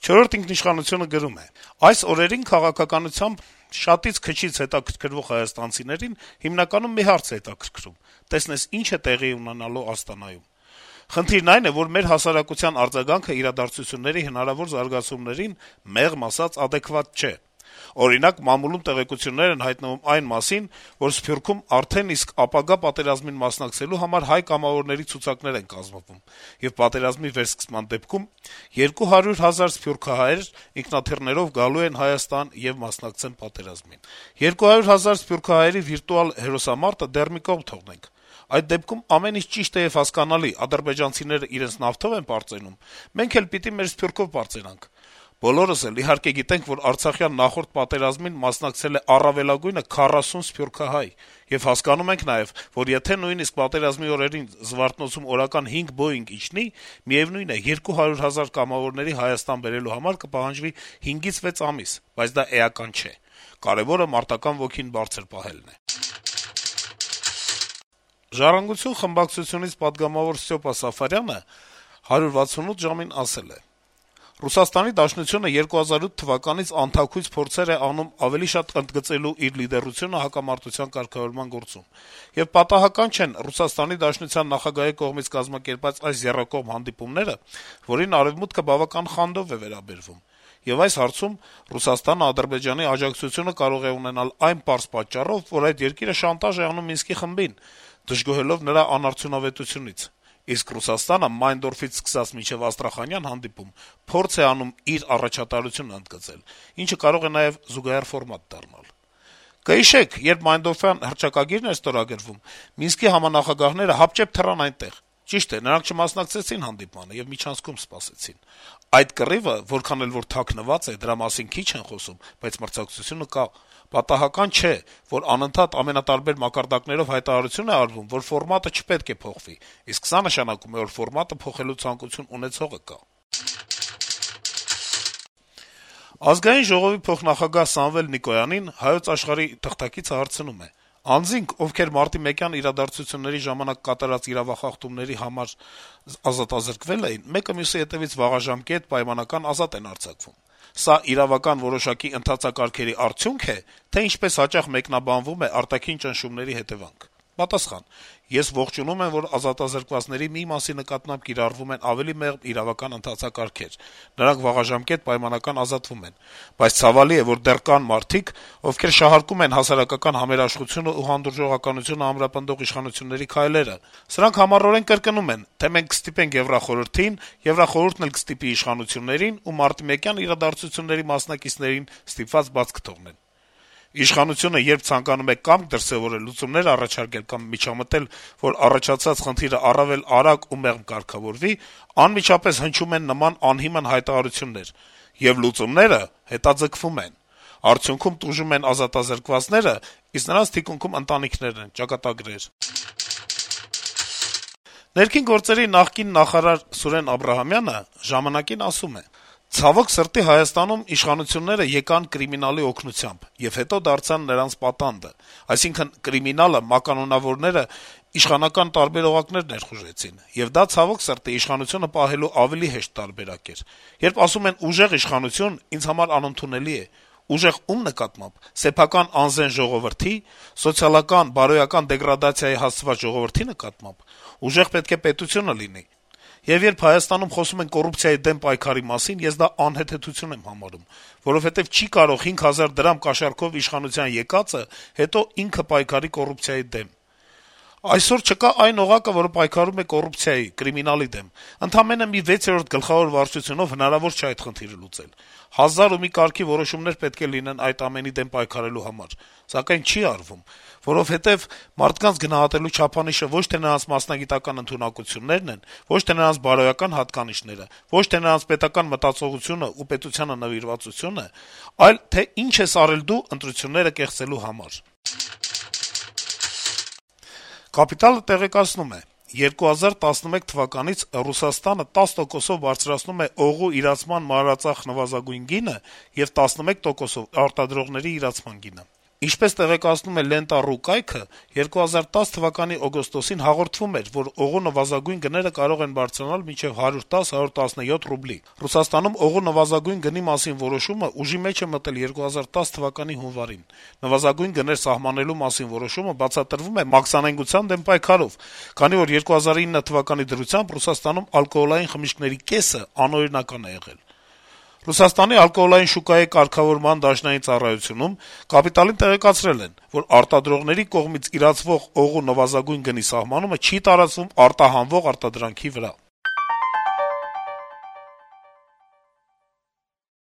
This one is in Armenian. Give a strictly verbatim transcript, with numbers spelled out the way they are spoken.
Չորրորդ ինքնիշխանությունը գրում է. - «Այս օրերին քաղաքականությամբ շատից քչից հետաքրքրվող հայաստանցիներին հիմնականում մի հարց է հետաքրքրում. տեսնես ինչ է տեղի ունենալու Աստանայում։ Խնդիրն այն է, որ մեր հասարակության արձագանքը իրադարձությունների հնարավոր զարգացումներին, մեղմ ասած, ադեկվատ չէ։ Օրինակ, մամուլում տեղեկություններ են հայտնվում այն մասին, որ Սփյուռքում արդեն իսկ ապագա պատերազմին մասնակցելու համար հայ կամավորների ցուցակներ են կազմվում, եւ պատերազմի վերսկսման դեպքում երկու հարյուր հազար սփյուռքահայեր ինքնաթիռներով գալու են Հայաստան եւ մասնակցեն պատերազմին։ երկու հարյուր հազար սփյուռքահայերի վիրտուալ հերոսամարտը դեռ մի կողմ թողնենք։ Այդ դեպքում ամեն ինչ ճիշտ է եւ հասկանալի, ադրբեջանցիները իրենց նավթով են պարծենում, մենք էլ պիտի մեր սփյուռքով պարծենանք։ Բոլորս էլ իհարկե գիտենք, որ Արցախյան նախորդ պատերազմին մասնակցել է առավելագույնը քառասուն սփյուռքահայ, եւ հասկանում ենք նաեւ, որ եթե նույնիսկ պատերազմի օրերին Զվարթնոցում օրական հինգ Boeing իջնի, միեւնույն է երկու հարյուր հազար կամավորների Հայաստան բերելու համար կպահանջվի հինգից վեց ամիս, բայց դա էական չէ։ Կարեւորը մարտական ոգին բարձր պահելն է»։ «Ժառանգություն» խմբակցությունից պատգամավոր Ստյոպա Սաֆարյանը «հարյուր վաթսունութ ժամին» ասել է. - «Ռուսաստանի Դաշնությունը երկու հազար ութ թվականից անթաքույց փորձեր է անում ավելի շատ ընդգծելու իր լիդերությունը հակամարտության կարգավորման գործում, եւ պատահական չեն Ռուսաստանի Դաշնության նախագահի կողմից կազմակերպած այս եռակողմ հանդիպումները, որին Արեւմուտքը բավական խանդով է վերաբերվում, եւ այս հարցում Ռուսաստանը Ադրբեջանի աջակցությունը կարող է ունենալ այն պարզ պատճառով, որ այդ երկիրը շանտաժ է անում Մինսկի խմբին, դժգոհելով նրա անարդյունավետությունից, իսկ Ռուսաստանը Մայնդորֆից սկսած մինչեւ Աստրախանյան հանդիպում փորձ է անում իր առաջատարությունն ընդգծել, ինչը կարող է նաեւ զուգահեռ ֆորմատ դառնալ։ Կհիշեք, երբ Մայնդորֆյան հռչակագիրն էր ստորագրվում, Մինսկի համանախագահները հապճեպ թռան այնտեղ։ Ճիշտ է, նրանք չմասնակցեցին հանդիպմանը եւ միջանցքում սպասեցին։ Այդ կռիվը, որքան էլ որ թաքնված է, դրա մասին քիչ են խոսում, բայց մրցակցությունը կա։ Պատահական չէ, որ անընդհատ ամենատարբեր մակարդակներով հայտարարություն է արվում, որ ֆորմատը չպետք է փոխվի, իսկ սա նշանակում է, որ ֆորմատը փոխելու ցանկություն ունեցողը կա»։ Ազգային ժողովի փոխնախագահ Սամվել Նիկոյանին Հայոց Աշխարհի թղթակիցը հարցնում է. - «Անձինք, ովքեր մարտի մեկյան իրադարձությունների ժամանակ կատարած իրավախախտումների համար ազատազրկվել էին, մեկը մյուսի հետեւից վաղաժամկետ պայմանական ազատ են արձակվում։ Սա իրավական որոշակի ընթացակարգերի արդյունք է, թե ինչպես հաճախ մեկնաբանվում է արտաքին ճնշումների հետեւանք»։ Պատասխան. - «Ես ողջունում եմ, որ ազատազրկվածների մի մասի նկատմամբ կիրառվում են ավելի մեղմ իրավական ընթացակարգեր, նրանք վաղաժամկետ պայմանական ազատվում են, բայց ցավալի է, որ դեռ կան մարդիկ, ովքեր շահարկում են հասարակական համերաշխությունն ու հանդուրժողականությունը ամրապնդող իշխանությունների քայլերը։ Սրանք համառորեն կրկնում են, թե մենք կստիպենք Եվրախորհրդին, Եվրախորհուրդն էլ կստիպի իշխանություններին ու մարտիմեկյան իրադարձությունների մասնակիցներին ստիպված բաց կթողնեն։ Իշխանությունը երբ ցանկանում է կամք դրսեւորել, լուծումներ առաջարկել կամ միջամտել, որ առաջացած խնդիրը առավել արագ ու մեղմ կարգավորվի, անմիջապես հնչում են նման անհիմն հայտարարություններ, եւ լուծումները հետաձգվում են։ Արդյունքում տուժում են ազատազրկվածները, իսկ նրանց թիկունքում ընտանիքներն են, ճակատագրեր»։ Ներքին գործերի նախկին նախարար Սուրեն Աբրահամյանը «Ժամանակ»-ին ասում է. - «Ցավոք սրտի Հայաստանում իշխանությունները եկան կրիմինալի օգնությամբ եւ հետո դարձան նրանց պատանդը, այսինքն կրիմինալը, մականունավորները իշխանական տարբեր օղակներ ներխուժեցին, եւ դա ցավոք սրտի իշխանությունը պահելու ավելի հեշտ տարբերակ էր։ Երբ ասում են ուժեղ իշխանություն, ինձ համար անընդունելի է։ Ուժեղ ում նկատմամբ՝ սեփական անզեն ժողովրդի, սոցիալական, բարոյական դեգրադացիայի հասցված ժողովրդի նկատմամբ։ Ուժեղ պետք է պետությունը լինի։ Եվ երբ Հայաստանում խոսում են կոռուպցիայի դեմ պայքարի մասին, ես դա անհեթեթություն եմ համարում, որովհետեւ չի կարող հինգ հազար դրամ կաշառքով իշխանության եկածը հետո ինքը պայքարի կոռուպցիայի դեմ։ Այսօր չկա այն օղակը, որը պայքարում է կոռուպցիայի, կրիմինալի դեմ։ Ընդամենը մի վեցերորդ գլխավոր վարչությունով հնարավոր չէ այդ խնդիրը լուծել։ Հազար ու մի կարգի որոշումներ պետք է լինեն այդ ամենի դեմ պայքարելու համար, սակայն չի արվում, որովհետեւ մարդկանց գնահատելու չափանիշը ոչ թե նրանց մասնագիտական ընդունակություններն են, ոչ թե նրանց բարոյական հատկանիշները, ոչ թե նրանց պետական մտածողությունը ու պետությանը նվիրվածությունը, այլ թե ինչ ես արել դու ընտրությունները կեղծելու համար»։ «Կապիտալ»-ը տեղեկացնում է. - երկու հազար տասնմեկ թվականից Ռուսաստանը տասը տոկոսով բարձրացնում է օղու իրացման մանրածախ նվազագույն գինը եւ տասնմեկ տոկոսով արտադրողների իրացման գինը։ Ինչպես տեղեկացնում է Lenta.ru կայքը, երկու հազար տասը թվականի օգոստոսին հաղորդվում էր, որ օղու նվազագույն գները կարող են բարձրանալ մինչև հարյուր տասը - հարյուր տասնյոթ ռուբլի։ Ռուսաստանում օղու նվազագույն գնի մասին որոշումը ուժի մեջ է մտել երկու հազար տասը թվականի հունվարին։ Նվազագույն գներ սահմանելու մասին որոշումը բացատրվում է մաքսանենգության դեմ պայքարով, քանի որ երկու հազար ինը թվականի դրությամբ Ռուսաստանում ալկոհոլային խմիչքների կեսը անօրինական է եղել։ Ռուսաստանի ալկոհոլային շուկայի կարգավորման դաշնային ծառայությունում «Կապիտալին» տեղեկացրել են, որ արտադրողների կողմից իրացվող օղու նվազագույն գնի սահմանումը չի տարածվում արտահանվող արտադրանքի վրա։